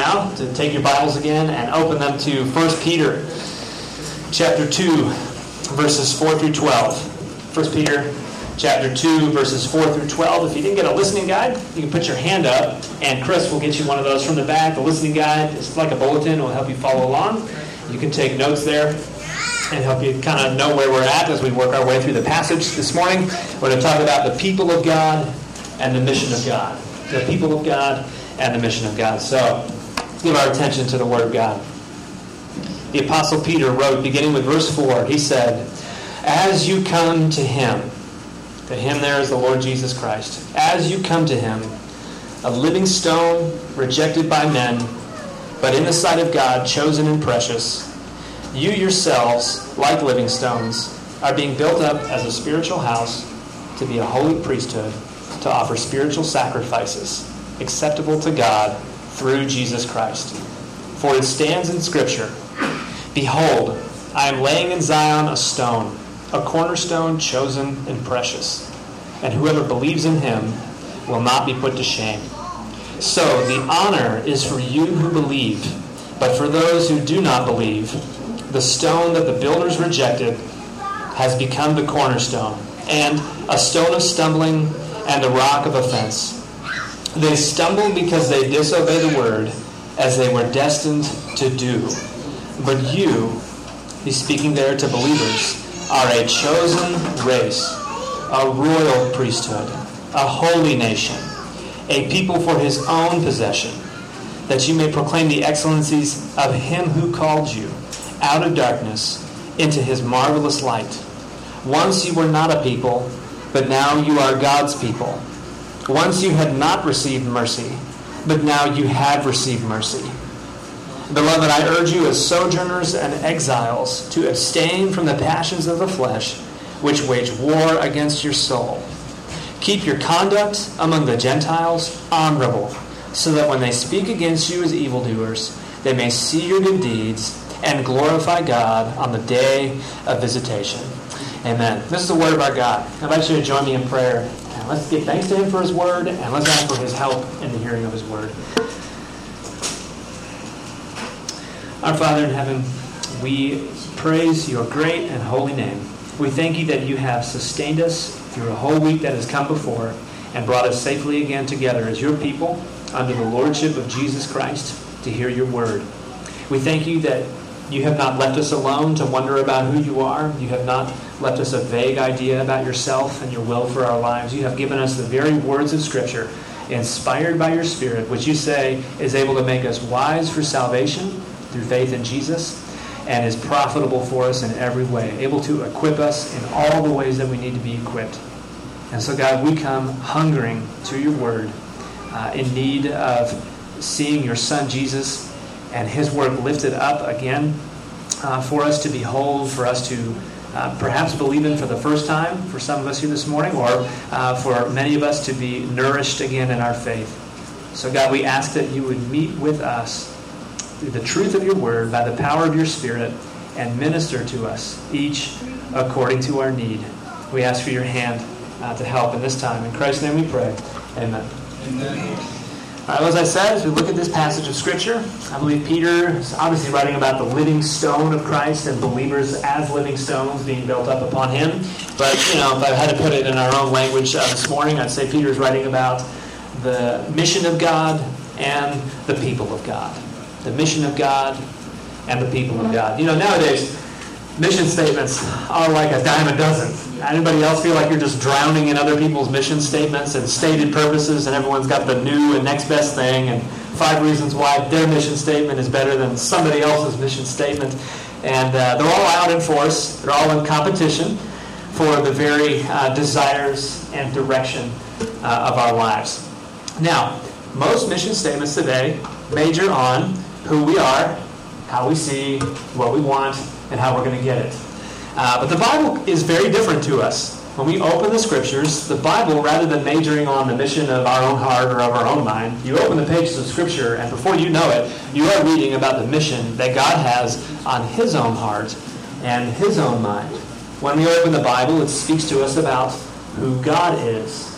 now to take your Bibles again and open them to 1 Peter chapter 2, verses 4 through 12. 1 Peter chapter 2, verses 4 through 12. If you didn't get a listening guide, you can put your hand up, and Chris will get you one of those from the back. The listening guide is like a bulletin. It will help you follow along. You can take notes there and help you kind of know where we're at as we work our way through the passage this morning. We're going to talk about the people of God and the mission of God. The people of God and the mission of God. So, let's give our attention to the Word of God. The Apostle Peter wrote, beginning with verse 4, he said, "As you come to Him," to Him there is the Lord Jesus Christ, "as you come to Him, a living stone, rejected by men, but in the sight of God, chosen and precious, you yourselves, like living stones, are being built up as a spiritual house to be a holy priesthood, to offer spiritual sacrifices acceptable to God through Jesus Christ. For it stands in Scripture, 'Behold, I am laying in Zion a stone, a cornerstone chosen and precious, and whoever believes in Him will not be put to shame.' So the honor is for you who believe, but for those who do not believe, the stone that the builders rejected has become the cornerstone, and a stone of stumbling and a rock of offense. They stumble because they disobey the word, as they were destined to do. But you," he's speaking there to believers, "are a chosen race, a royal priesthood, a holy nation, a people for His own possession, that you may proclaim the excellencies of Him who called you out of darkness into His marvelous light. Once you were not a people, but now you are God's people. Once you had not received mercy, but now you have received mercy. Beloved, I urge you as sojourners and exiles to abstain from the passions of the flesh, which wage war against your soul. Keep your conduct among the Gentiles honorable, so that when they speak against you as evildoers, they may see your good deeds and glorify God on the day of visitation." Amen. This is the word of our God. I invite you to join me in prayer. And let's give thanks to Him for His word, and let's ask for His help in the hearing of His word. Our Father in heaven, we praise Your great and holy name. We thank You that You have sustained us through a whole week that has come before and brought us safely again together as Your people under the lordship of Jesus Christ to hear Your word. We thank You that You have not left us alone to wonder about who You are. You have not left us a vague idea about Yourself and Your will for our lives. You have given us the very words of Scripture, inspired by Your Spirit, which You say is able to make us wise for salvation through faith in Jesus, and is profitable for us in every way, able to equip us in all the ways that we need to be equipped. And so, God, we come hungering to Your word, in need of seeing Your Son, Jesus, and His work lifted up again for us to behold, for us to perhaps believe in for the first time, for some of us here this morning, or for many of us to be nourished again in our faith. So, God, we ask that You would meet with us through the truth of Your word, by the power of Your Spirit, and minister to us, each according to our need. We ask for Your hand to help in this time. In Christ's name we pray. Amen. Amen. All right, well, as I said, as we look at this passage of Scripture, I believe Peter is obviously writing about the living stone of Christ and believers as living stones being built up upon Him. But, if I had to put it in our own language this morning, I'd say Peter is writing about the mission of God and the people of God. The mission of God and the people of God. Nowadays, mission statements are like a dime a dozen. Anybody else feel like you're just drowning in other people's mission statements and stated purposes, and everyone's got the new and next best thing and 5 reasons why their mission statement is better than somebody else's mission statement? And they're all out in force. They're all in competition for the very desires and direction of our lives. Now, most mission statements today major on who we are, how we see, what we want, and how we're going to get it. But the Bible is very different to us. When we open the Scriptures, the Bible, rather than majoring on the mission of our own heart or of our own mind, you open the pages of Scripture, and before you know it, you are reading about the mission that God has on His own heart and His own mind. When we open the Bible, it speaks to us about who God is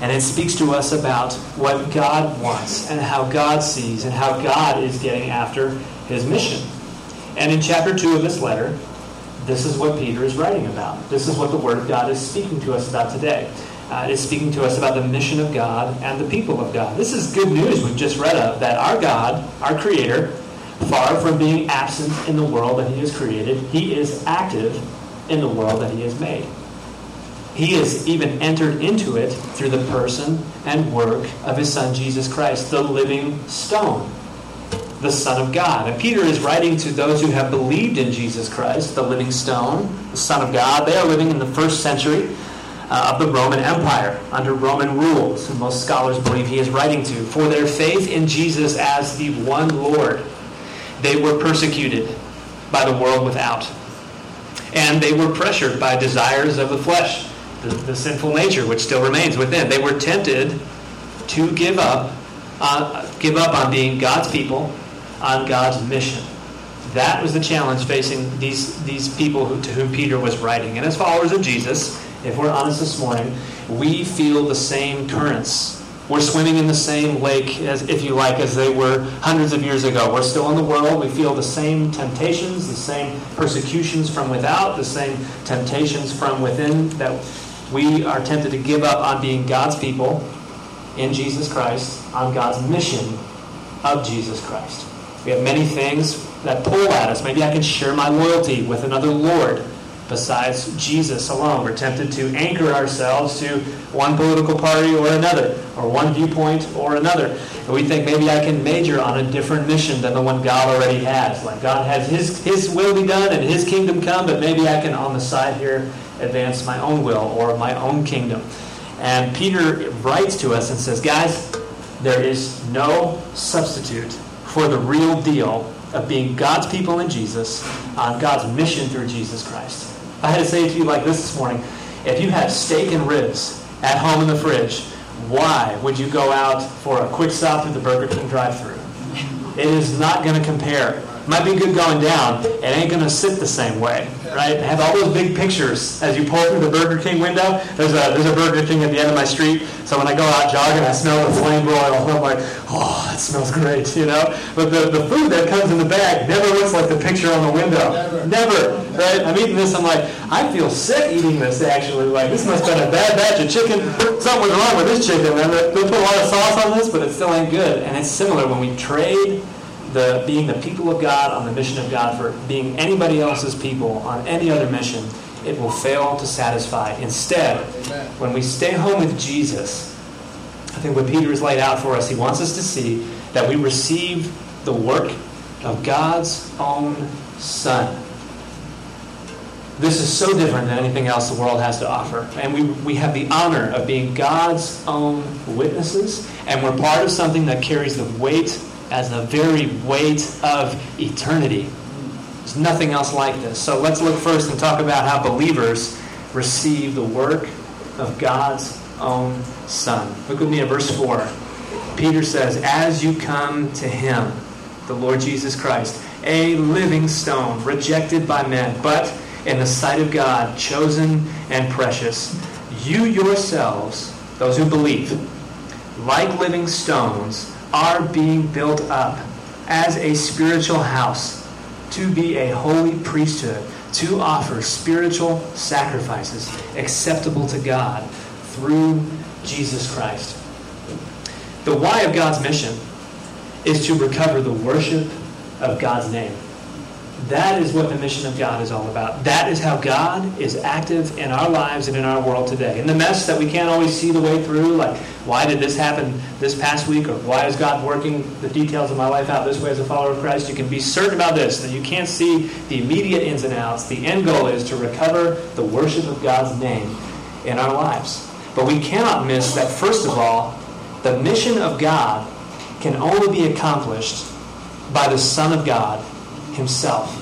And it speaks to us about what God wants and how God sees and how God is getting after his mission. And in chapter 2 of this letter, this is what Peter is writing about. This is what the Word of God is speaking to us about today. It's speaking to us about the mission of God and the people of God. This is good news we've just read of, that our God, our Creator, far from being absent in the world that he has created, he is active in the world that he has made. He has even entered into it through the person and work of his Son, Jesus Christ, the living stone, the Son of God. And Peter is writing to those who have believed in Jesus Christ, the living stone, the Son of God. They are living in the first century of the Roman Empire, under Roman rules, who most scholars believe he is writing to. For their faith in Jesus as the one Lord, they were persecuted by the world without. And they were pressured by desires of the flesh, the sinful nature which still remains within. They were tempted to give up on being God's people, on God's mission. That was the challenge facing these people to whom Peter was writing. And as followers of Jesus, if we're honest this morning, we feel the same currents. We're swimming in the same lake, as if you like, as they were hundreds of years ago. We're still in the world. We feel the same temptations, the same persecutions from without, the same temptations from within, that we are tempted to give up on being God's people in Jesus Christ, on God's mission of Jesus Christ. We have many things that pull at us. Maybe I can share my loyalty with another Lord besides Jesus alone. We're tempted to anchor ourselves to one political party or another, or one viewpoint or another. And we think maybe I can major on a different mission than the one God already has. Like God has His will be done and His kingdom come, but maybe I can on the side here advance my own will or my own kingdom. And Peter writes to us and says, guys, there is no substitute for the real deal of being God's people in Jesus, on God's mission through Jesus Christ. I had to say to you like this morning, if you have steak and ribs at home in the fridge, why would you go out for a quick stop through the Burger King drive-thru? It is not going to compare. It might be good going down. It ain't going to sit the same way, right? Have all those big pictures as you pull through the Burger King window. There's a Burger King at the end of my street. So when I go out jogging, I smell the flame broil. I'm like, oh, it smells great, you know? But the food that comes in the bag never looks like the picture on the window. Never, right? I'm eating this. I'm like, I feel sick eating this, actually. Like, this must have been a bad batch of chicken. Something was wrong with this chicken, man. They put a lot of sauce on this, but it still ain't good. And it's similar when we trade being the people of God on the mission of God for being anybody else's people on any other mission. It will fail to satisfy. Instead, when we stay home with Jesus, I think what Peter has laid out for us, he wants us to see that we receive the work of God's own Son. This is so different than anything else the world has to offer. And we have the honor of being God's own witnesses, and we're part of something that carries the weight as the very weight of eternity. There's nothing else like this. So let's look first and talk about how believers receive the work of God's own Son. Look with me at verse 4. Peter says, as you come to Him, the Lord Jesus Christ, a living stone, rejected by men, but in the sight of God, chosen and precious, you yourselves, those who believe, like living stones, are being built up as a spiritual house to be a holy priesthood, to offer spiritual sacrifices acceptable to God through Jesus Christ. The why of God's mission is to recover the worship of God's name. That is what the mission of God is all about. That is how God is active in our lives and in our world today. In the mess that we can't always see the way through, like why did this happen this past week, or why is God working the details of my life out this way as a follower of Christ, you can be certain about this, that you can't see the immediate ins and outs. The end goal is to recover the worship of God's name in our lives. But we cannot miss that, first of all, the mission of God can only be accomplished by the Son of God Himself.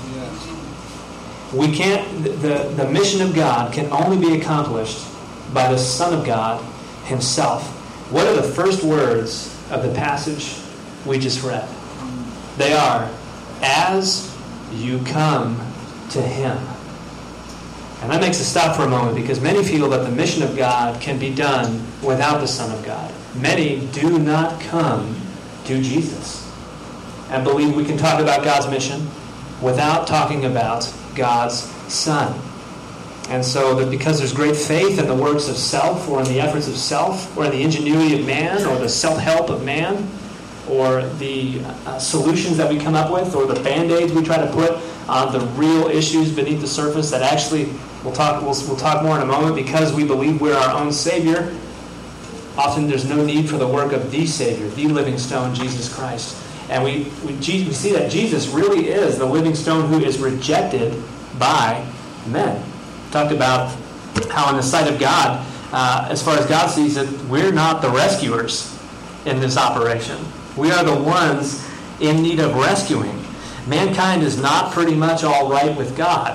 We can't. The mission of God can only be accomplished by the Son of God Himself. What are the first words of the passage we just read? They are, as you come to Him. And that makes us stop for a moment, because many feel that the mission of God can be done without the Son of God. Many do not come to Jesus and believe we can talk about God's mission without talking about God's Son. And so that because there's great faith in the works of self, or in the efforts of self, or in the ingenuity of man, or the self-help of man, or the solutions that we come up with, or the band-aids we try to put on the real issues beneath the surface that actually, we'll talk more in a moment, because we believe we're our own Savior, often there's no need for the work of the Savior, the living stone, Jesus Christ. And we see that Jesus really is the living stone who is rejected by men. We talked about how in the sight of God, as far as God sees it, we're not the rescuers in this operation. We are the ones in need of rescuing. Mankind is not pretty much all right with God.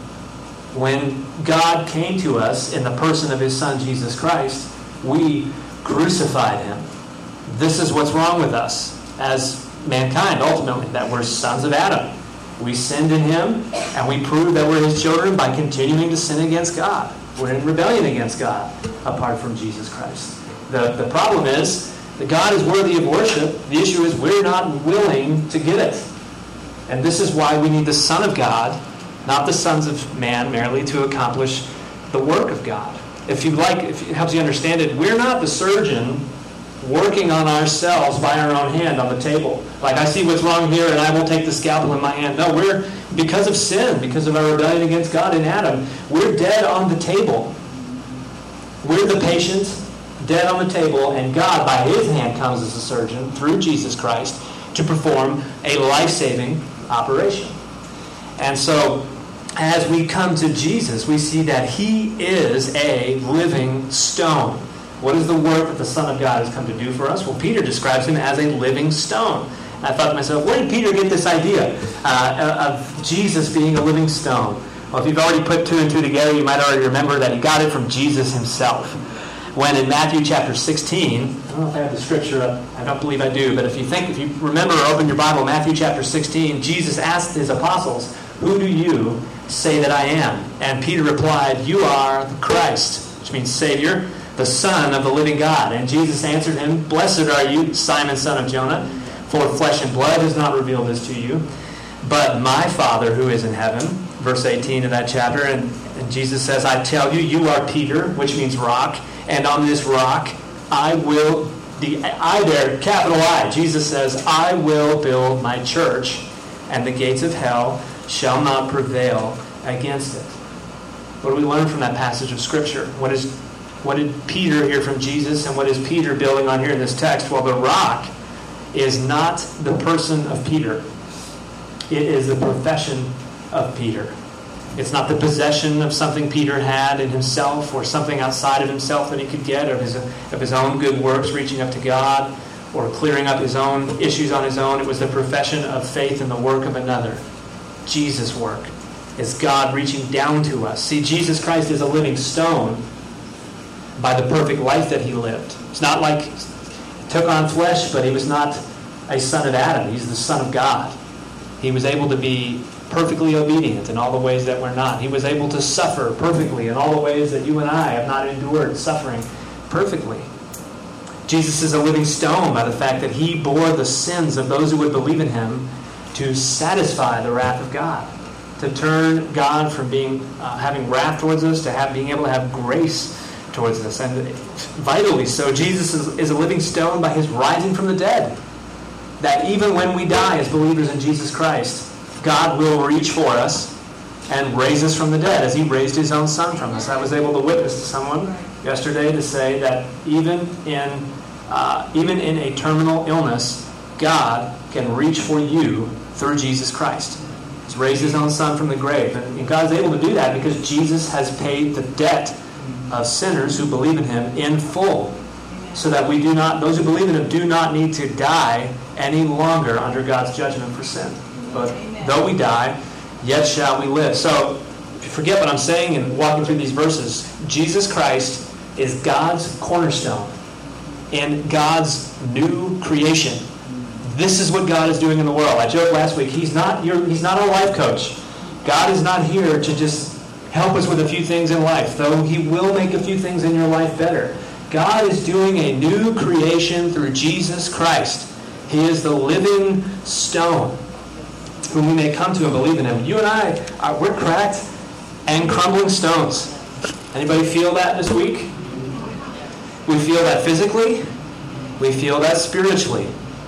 When God came to us in the person of His Son, Jesus Christ, we crucified Him. This is what's wrong with us as mankind, ultimately, that we're sons of Adam. We sinned in Him, and we prove that we're His children by continuing to sin against God. We're in rebellion against God apart from Jesus Christ. The problem is that God is worthy of worship. The issue is we're not willing to give it. And this is why we need the Son of God, not the sons of man merely, to accomplish the work of God. If it helps you understand it, we're not the surgeon working on ourselves by our own hand on the table. Like, I see what's wrong here and I will take the scalpel in my hand. No, because of sin, because of our rebellion against God in Adam, we're dead on the table. We're the patient, dead on the table, and God, by His hand, comes as a surgeon through Jesus Christ to perform a life-saving operation. And so, as we come to Jesus, we see that He is a living stone. What is the work that the Son of God has come to do for us? Well, Peter describes Him as a living stone. And I thought to myself, where did Peter get this idea of Jesus being a living stone? Well, if you've already put two and two together, you might already remember that he got it from Jesus Himself. When in Matthew chapter 16, I don't know if I have the scripture up, I don't believe I do, but if you remember or open your Bible, Matthew chapter 16, Jesus asked His apostles, "Who do you say that I am?" And Peter replied, "You are the Christ," which means Savior, the Son of the living God. And Jesus answered him, "Blessed are you, Simon, son of Jonah, for flesh and blood has not revealed this to you, but my Father who is in heaven." Verse 18 of that chapter, and Jesus says, "I tell you, you are Peter," which means rock, "and on this rock I will," the I there, capital I, Jesus says, "I will build my church, and the gates of hell shall not prevail against it." What do we learn from that passage of Scripture? What did Peter hear from Jesus, and what is Peter building on here in this text? Well, the rock is not the person of Peter. It is the profession of Peter. It's not the possession of something Peter had in himself, or something outside of himself that he could get, of his own good works reaching up to God, or clearing up his own issues on his own. It was the profession of faith in the work of another. Jesus' work is God reaching down to us. See, Jesus Christ is a living stone by the perfect life that He lived. It's not like He took on flesh, but He was not a son of Adam. He's the Son of God. He was able to be perfectly obedient in all the ways that we're not. He was able to suffer perfectly in all the ways that you and I have not endured suffering perfectly. Jesus is a living stone by the fact that He bore the sins of those who would believe in Him to satisfy the wrath of God, to turn God from having wrath towards us to being able to have grace towards us. And vitally so, Jesus is a living stone by His rising from the dead. That even when we die as believers in Jesus Christ, God will reach for us and raise us from the dead, as He raised His own Son from us. I was able to witness to someone yesterday to say that even in a terminal illness, God can reach for you through Jesus Christ. He's raised His own Son from the grave. And God is able to do that because Jesus has paid the debt of sinners who believe in Him in full, so that those who believe in Him do not need to die any longer under God's judgment for sin. But though we die, yet shall we live. So, if you forget what I'm saying and walking through these verses, Jesus Christ is God's cornerstone in God's new creation. This is what God is doing in the world. I joked last week, He's not our life coach. God is not here to just help us with a few things in life, though he will make a few things in your life better. God is doing a new creation through Jesus Christ. He is the living stone, whom we may come to and believe in him. You and I, we're cracked and crumbling stones. Anybody feel that this week? We feel that physically. We feel that spiritually.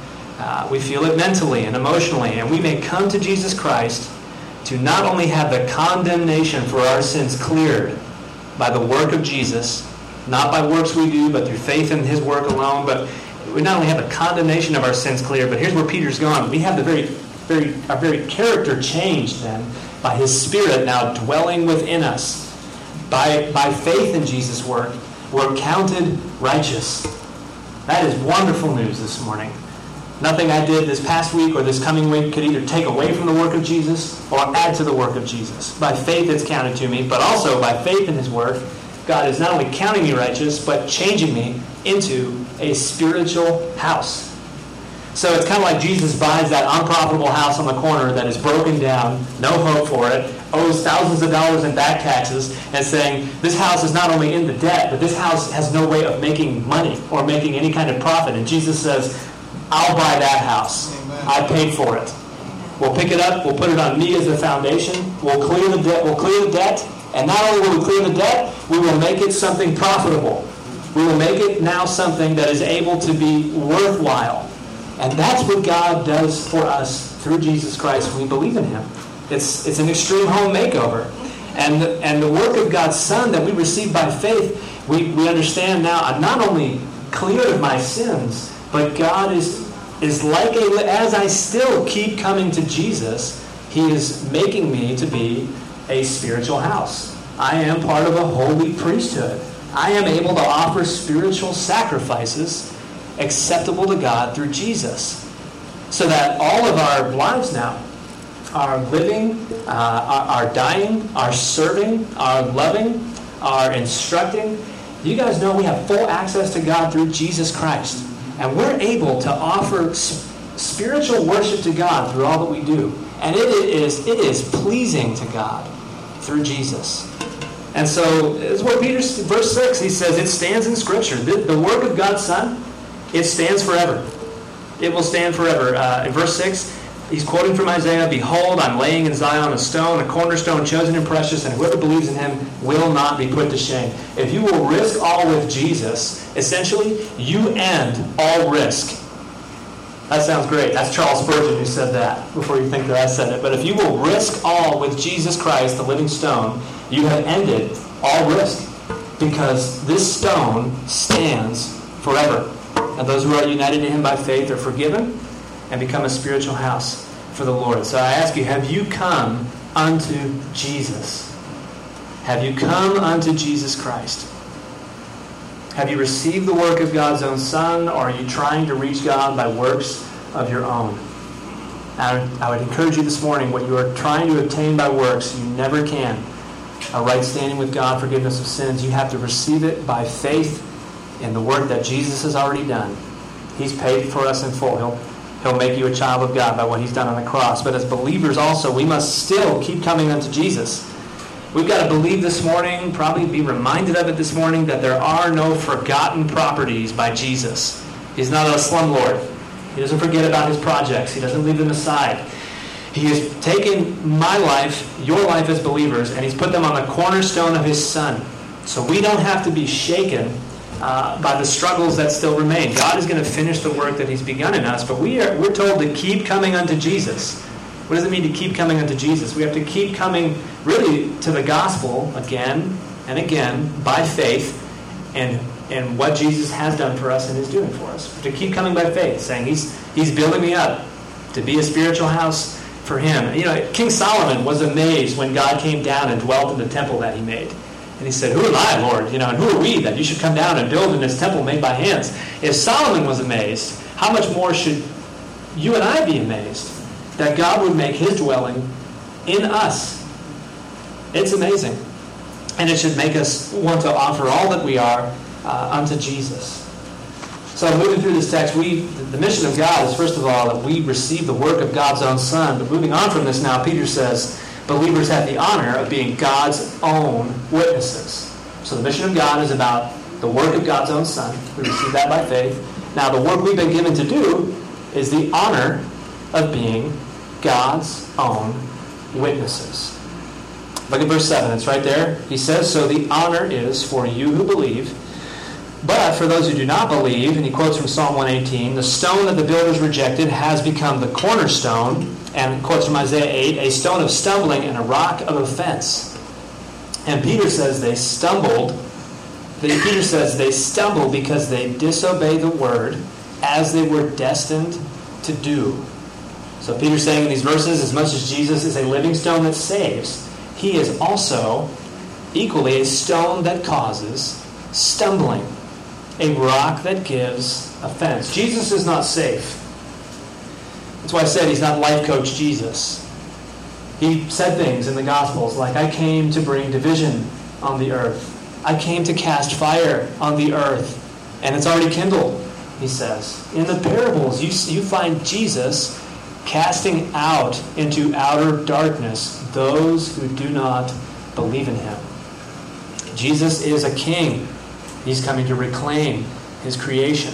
We feel it mentally and emotionally. And we may come to Jesus Christ to not only have the condemnation for our sins cleared by the work of Jesus, not by works we do, but through faith in his work alone. But we not only have the condemnation of our sins cleared, but here's where Peter's gone. We have our very character changed then by his Spirit now dwelling within us. By faith in Jesus' work, we're counted righteous. That is wonderful news this morning. Nothing I did this past week or this coming week could either take away from the work of Jesus or add to the work of Jesus. By faith it's counted to me, but also by faith in his work, God is not only counting me righteous, but changing me into a spiritual house. So it's kind of like Jesus buys that unprofitable house on the corner that is broken down, no hope for it, owes thousands of dollars in back taxes, and saying, this house is not only in the debt, but this house has no way of making money or making any kind of profit. And Jesus says, I'll buy that house. Amen. I paid for it. We'll pick it up. We'll put it on me as the foundation. We'll clear the debt. We'll clear the debt. And not only will we clear the debt, we will make it something profitable. We will make it now something that is able to be worthwhile. And that's what God does for us through Jesus Christ when we believe in him. It's an extreme home makeover. And the work of God's Son that we receive by faith, we understand now, I'm not only cleared of my sins, but God is like as I still keep coming to Jesus, he is making me to be a spiritual house. I am part of a holy priesthood. I am able to offer spiritual sacrifices acceptable to God through Jesus. So that all of our lives now, our living, our dying, our serving, our loving, our instructing, you guys know we have full access to God through Jesus Christ. And we're able to offer spiritual worship to God through all that we do. And it is pleasing to God through Jesus. And so, this is what Peter's, verse 6, he says, it stands in Scripture. The work of God's Son, it stands forever. It will stand forever. In verse 6, he's quoting from Isaiah, behold, I'm laying in Zion a stone, a cornerstone chosen and precious, and whoever believes in him will not be put to shame. If you will risk all with Jesus, essentially, you end all risk. That sounds great. That's Charles Spurgeon who said that, before you think that I said it. But if you will risk all with Jesus Christ, the living stone, you have ended all risk. Because this stone stands forever. And those who are united to him by faith are forgiven and become a spiritual house for the Lord. So I ask you, have you come unto Jesus? Have you come unto Jesus Christ? Have you received the work of God's own Son, or are you trying to reach God by works of your own? I would encourage you this morning, what you are trying to obtain by works, you never can. A right standing with God, forgiveness of sins, you have to receive it by faith in the work that Jesus has already done. He's paid for us in full. He'll make you a child of God by what he's done on the cross. But as believers also, we must still keep coming unto Jesus. We've got to believe this morning, probably be reminded of it this morning, that there are no forgotten properties by Jesus. He's not a slumlord. He doesn't forget about his projects. He doesn't leave them aside. He has taken my life, your life as believers, and he's put them on the cornerstone of his Son. So we don't have to be shaken by the struggles that still remain. God is going to finish the work that he's begun in us, but we're told to keep coming unto Jesus. What does it mean to keep coming unto Jesus? We have to keep coming really to the gospel again and again by faith and what Jesus has done for us and is doing for us. To keep coming by faith, saying he's building me up to be a spiritual house for him. You know, King Solomon was amazed when God came down and dwelt in the temple that he made. And he said, who am I, Lord? You know, and who are we that you should come down and build in this temple made by hands? If Solomon was amazed, how much more should you and I be amazed that God would make his dwelling in us? It's amazing. And it should make us want to offer all that we are unto Jesus. So moving through this text, the mission of God is, first of all, that we receive the work of God's own Son. But moving on from this now, Peter says, believers have the honor of being God's own witnesses. So the mission of God is about the work of God's own Son. We receive that by faith. Now the work we've been given to do is the honor of being God's own witnesses. Look at verse 7. It's right there. He says, so the honor is for you who believe. But for those who do not believe, and he quotes from Psalm 118, the stone that the builders rejected has become the cornerstone, and quotes from Isaiah 8, a stone of stumbling and a rock of offense. And Peter says they stumbled. Peter says they stumbled because they disobeyed the word as they were destined to do. So Peter's saying in these verses, as much as Jesus is a living stone that saves, he is also equally a stone that causes stumbling, a rock that gives offense. Jesus is not safe. That's why I said he's not life coach Jesus. He said things in the Gospels like, I came to bring division on the earth. I came to cast fire on the earth, and it's already kindled, he says. In the parables, you find Jesus casting out into outer darkness those who do not believe in him. Jesus is a king. He's coming to reclaim his creation.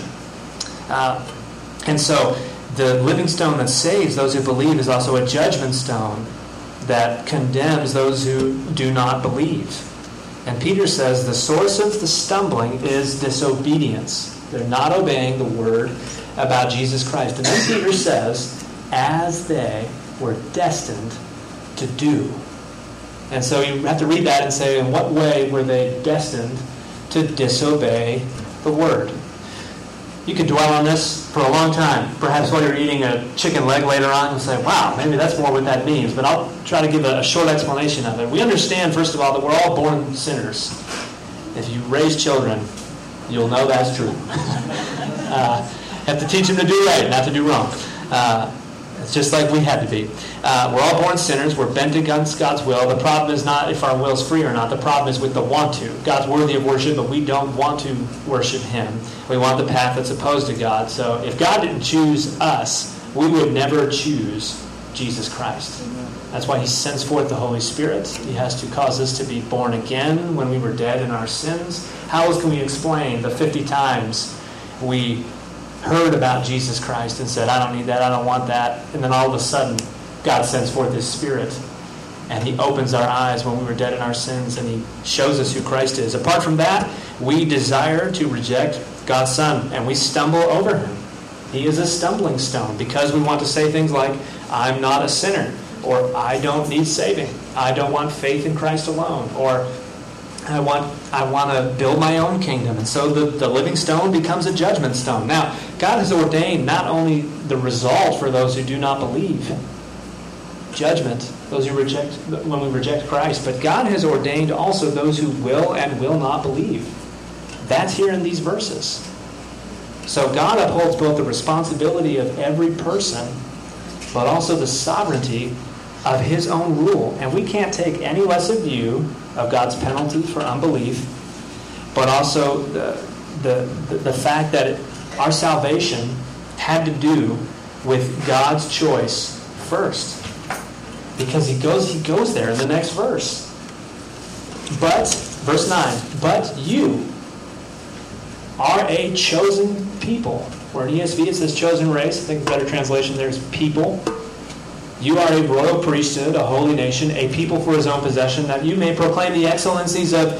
And so the living stone that saves those who believe is also a judgment stone that condemns those who do not believe. And Peter says the source of the stumbling is disobedience. They're not obeying the word about Jesus Christ. And then Peter says, as they were destined to do. And so you have to read that and say, in what way were they destined to disobey the word? You could dwell on this for a long time. Perhaps while you're eating a chicken leg later on, you'll say, wow, maybe that's more what that means. But I'll try to give a short explanation of it. We understand, first of all, that we're all born sinners. If you raise children, you'll know that's true. Have to teach them to do right, not to do wrong. It's just like we had to be. We're all born sinners. We're bent against God's will. The problem is not if our will's free or not. The problem is with the want to. God's worthy of worship, but we don't want to worship him. We want the path that's opposed to God. So if God didn't choose us, we would never choose Jesus Christ. That's why he sends forth the Holy Spirit. He has to cause us to be born again when we were dead in our sins. How else can we explain the 50 times we heard about Jesus Christ and said, I don't need that, I don't want that. And then all of a sudden, God sends forth his Spirit. And he opens our eyes when we were dead in our sins. And he shows us who Christ is. Apart from that, we desire to reject God's Son. And we stumble over him. He is a stumbling stone. Because we want to say things like, I'm not a sinner. Or I don't need saving. I don't want faith in Christ alone. Or I want to build my own kingdom. And so the living stone becomes a judgment stone. Now, God has ordained not only the result for those who do not believe, judgment, those who reject, when we reject Christ, but God has ordained also those who will and will not believe. That's here in these verses. So God upholds both the responsibility of every person, but also the sovereignty of his own rule. And we can't take any less a view of God's penalty for unbelief, but also the fact that our salvation had to do with God's choice first. Because he goes there in the next verse. But, verse 9, but you are a chosen people. Or in ESV it says chosen race. I think the better translation there is people. You are a royal priesthood, a holy nation, a people for his own possession, that you may proclaim the excellencies of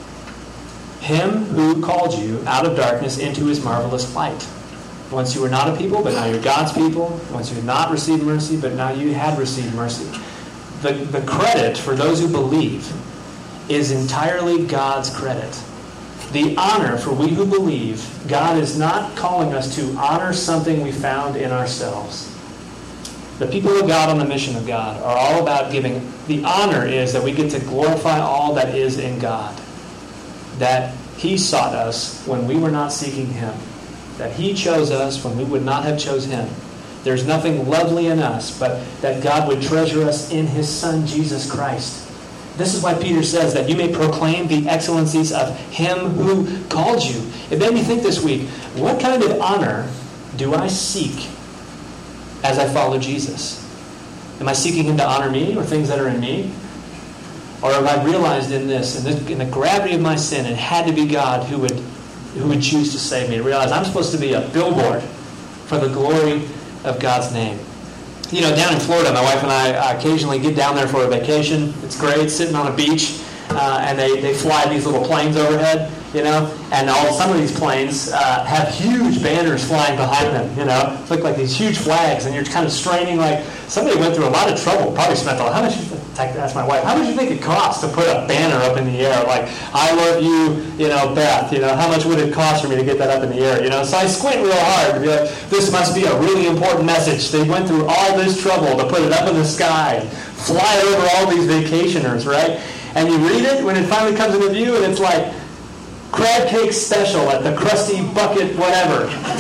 him who called you out of darkness into his marvelous light. Once you were not a people, but now you're God's people. Once you had not received mercy, but now you had received mercy. The credit for those who believe is entirely God's credit. The honor for we who believe, God is not calling us to honor something we found in ourselves. The people of God on the mission of God are all about giving. The honor is that we get to glorify all that is in God. That he sought us when we were not seeking him. That he chose us when we would not have chose him. There's nothing lovely in us, but that God would treasure us in his Son, Jesus Christ. This is why Peter says that you may proclaim the excellencies of him who called you. It made me think this week, what kind of honor do I seek as I follow Jesus? Am I seeking Him to honor me or things that are in me? Or have I realized in this, in the gravity of my sin, it had to be God who would choose to save me? To realize I'm supposed to be a billboard for the glory of God's name. You know, down in Florida, my wife and I occasionally get down there for a vacation. It's great, sitting on a beach, and they fly these little planes overhead, you know, and some of these planes have huge banners flying behind them, you know, look like these huge flags, and you're kind of straining like somebody went through a lot of trouble, probably spent how much, ask my wife, how much do you think it costs to put a banner up in the air, like, I love you, you know, Beth, you know, how much would it cost for me to get that up in the air, you know, so I squint real hard to be like, this must be a really important message. They went through all this trouble to put it up in the sky, and fly over all these vacationers, right? And you read it when it finally comes into view, and it's like, crab cake special at the Krusty Bucket whatever,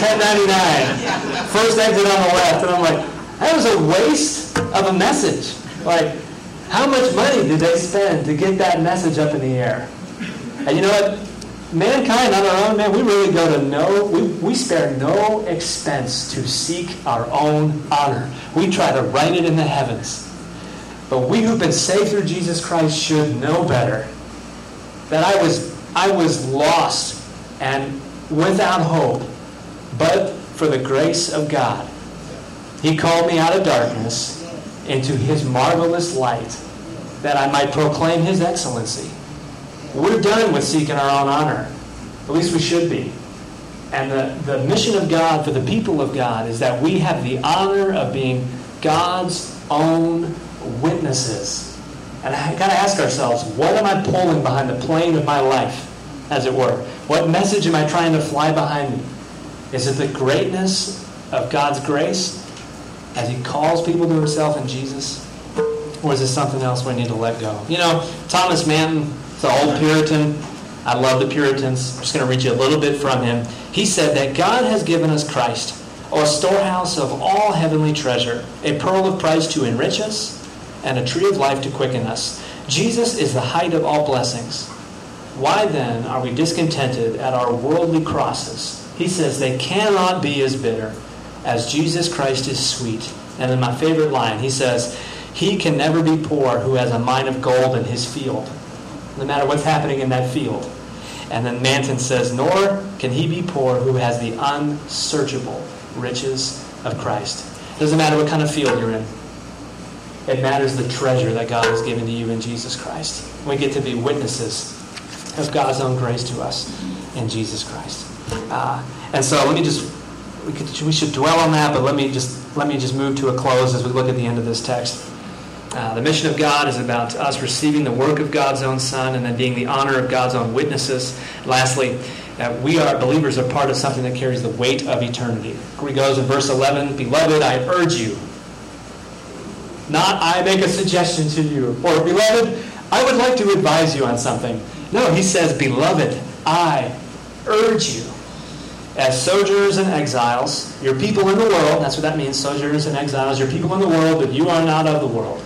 $10.99, first exit on the left, and I'm like, that was a waste of a message. Like, how much money did they spend to get that message up in the air? And you know what? Mankind on our own, man, we really go to we spare no expense to seek our own honor. We try to write it in the heavens. But we who've been saved through Jesus Christ should know better. That I was lost and without hope, but for the grace of God. He called me out of darkness into His marvelous light, that I might proclaim His excellency. We're done with seeking our own honor. At least we should be. And the mission of God for the people of God is that we have the honor of being God's own witnesses. And I got to ask ourselves, what am I pulling behind the plane of my life, as it were? What message am I trying to fly behind me? Is it the greatness of God's grace as He calls people to Himself in Jesus? Or is it something else we need to let go? You know, Thomas Manton, the old Puritan, I love the Puritans. I'm just going to read you a little bit from him. He said that God has given us Christ, a storehouse of all heavenly treasure, a pearl of price to enrich us, and a tree of life to quicken us. Jesus is the height of all blessings. Why then are we discontented at our worldly crosses? He says they cannot be as bitter as Jesus Christ is sweet. And in my favorite line, he says, He can never be poor who has a mine of gold in his field, no matter what's happening in that field. And then Manton says, nor can he be poor who has the unsearchable riches of Christ. It doesn't matter what kind of field you're in. It matters the treasure that God has given to you in Jesus Christ. We get to be witnesses of God's own grace to us in Jesus Christ. And so we should dwell on that, but let me just move to a close as we look at the end of this text. The mission of God is about us receiving the work of God's own Son and then being the honor of God's own witnesses. Lastly, believers are part of something that carries the weight of eternity. He goes in verse 11, Beloved, I urge you, not I make a suggestion to you, or Beloved, I would like to advise you on something. No, he says, Beloved, I urge you, as sojourners and exiles, your people in the world, that's what that means, sojourners and exiles, your people in the world, but you are not of the world,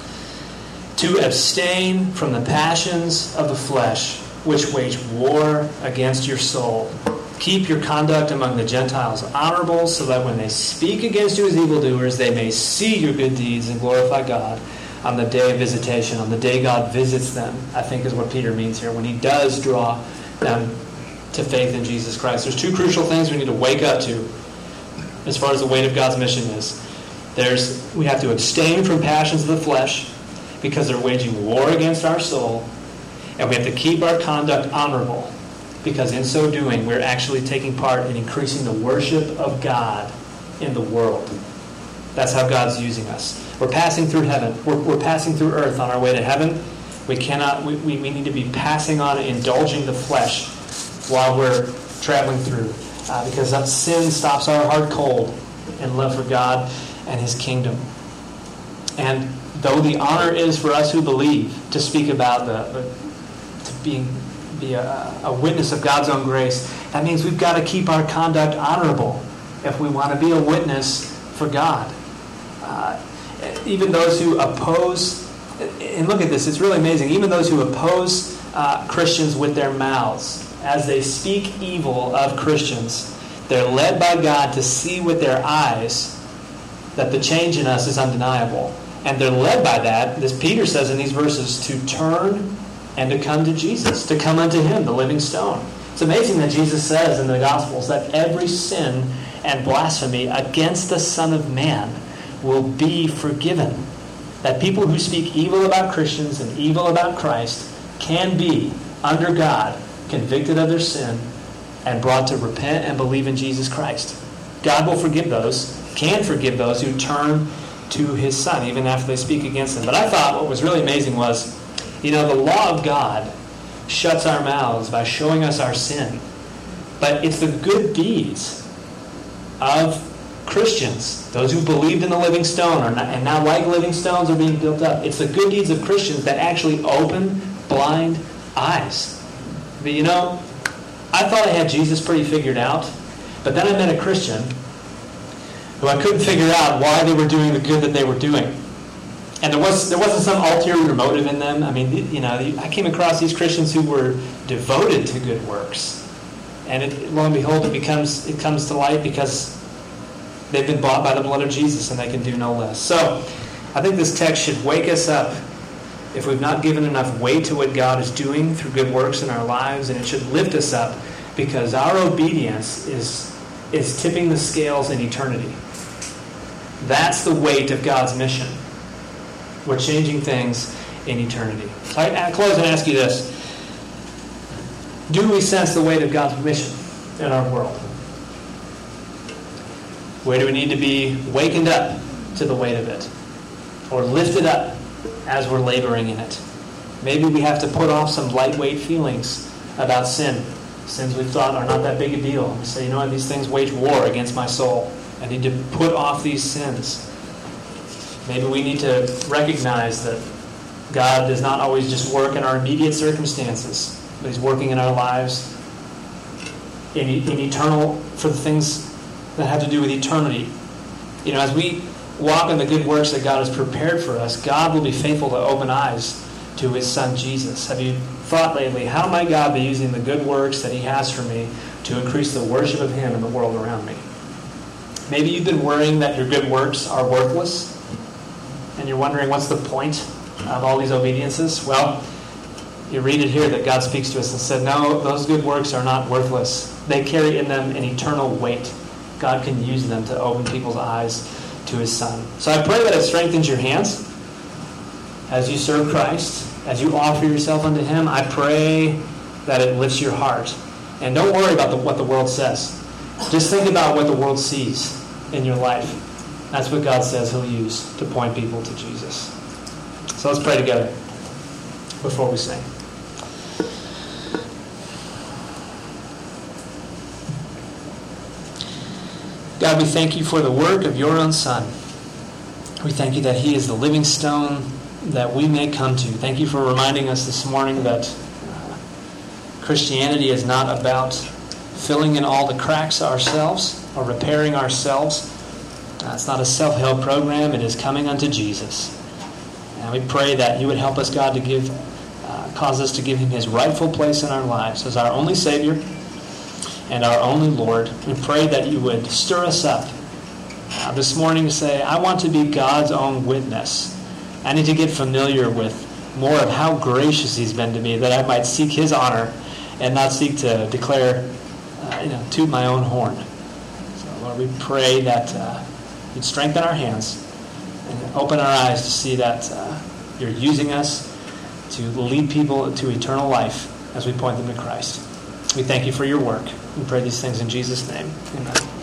to abstain from the passions of the flesh, which wage war against your soul. Keep your conduct among the Gentiles honorable, so that when they speak against you as evildoers, they may see your good deeds and glorify God on the day of visitation, on the day God visits them, I think is what Peter means here, when he does draw them to faith in Jesus Christ. There's two crucial things we need to wake up to as far as the weight of God's mission is. We have to abstain from passions of the flesh because they're waging war against our soul, and we have to keep our conduct honorable because in so doing we're actually taking part in increasing the worship of God in the world. That's how God's using us. We're passing through heaven. We're passing through earth on our way to heaven. We need to be passing on and indulging the flesh while we're traveling through. Because that sin stops our heart cold in love for God and His kingdom. And though the honor is for us who believe to speak about be a witness of God's own grace, that means we've got to keep our conduct honorable if we want to be a witness for God. Even those who oppose, and look at this, it's really amazing, even those who oppose Christians with their mouths, as they speak evil of Christians, they're led by God to see with their eyes that the change in us is undeniable. And they're led by that, this Peter says in these verses, to turn and to come to Jesus, to come unto him, the living stone. It's amazing that Jesus says in the Gospels that every sin and blasphemy against the Son of Man will be forgiven. That people who speak evil about Christians and evil about Christ can be, under God, convicted of their sin and brought to repent and believe in Jesus Christ. God will forgive those, can forgive those who turn to his Son, even after they speak against him. But I thought what was really amazing was, the law of God shuts our mouths by showing us our sin. But it's the good deeds of Christians, those who believed in the living stone and now like living stones are being built up. It's the good deeds of Christians that actually open blind eyes. But I thought I had Jesus pretty figured out, but then I met a Christian who I couldn't figure out why they were doing the good that they were doing. And there wasn't some ulterior motive in them. I mean, I came across these Christians who were devoted to good works. And lo and behold, it comes to light because they've been bought by the blood of Jesus and they can do no less. So I think this text should wake us up if we've not given enough weight to what God is doing through good works in our lives, and it should lift us up because our obedience is tipping the scales in eternity. That's the weight of God's mission. We're changing things in eternity. So I close and ask you this. Do we sense the weight of God's mission in our world? Where do we need to be wakened up to the weight of it? Or lifted up as we're laboring in it? Maybe we have to put off some lightweight feelings about sin. Sins we thought are not that big a deal. We say, these things wage war against my soul. I need to put off these sins. Maybe we need to recognize that God does not always just work in our immediate circumstances, but He's working in our lives in eternal, for the things that have to do with eternity. As we walk in the good works that God has prepared for us, God will be faithful to open eyes to His Son Jesus. Have you thought lately, how might God be using the good works that He has for me to increase the worship of Him in the world around me? Maybe you've been worrying that your good works are worthless, and you're wondering what's the point of all these obediences. Well, you read it here that God speaks to us and said, no, those good works are not worthless. They carry in them an eternal weight. God can use them to open people's eyes to His Son. So I pray that it strengthens your hands as you serve Christ, as you offer yourself unto Him. I pray that it lifts your heart. And don't worry about what the world says. Just think about what the world sees in your life. That's what God says He'll use to point people to Jesus. So let's pray together before we sing. God, we thank You for the work of Your own Son. We thank You that He is the living stone that we may come to. Thank You for reminding us this morning that Christianity is not about filling in all the cracks ourselves or repairing ourselves. It's not a self-help program. It is coming unto Jesus. And we pray that You would help us, God, to cause us to give Him His rightful place in our lives as our only Savior and our only Lord. We pray that You would stir us up this morning to say, I want to be God's own witness. I need to get familiar with more of how gracious He's been to me, that I might seek His honor and not seek to declare, toot my own horn. So, Lord, we pray that You'd strengthen our hands and open our eyes to see that You're using us to lead people to eternal life as we point them to Christ. We thank You for Your work. We pray these things in Jesus' name. Amen.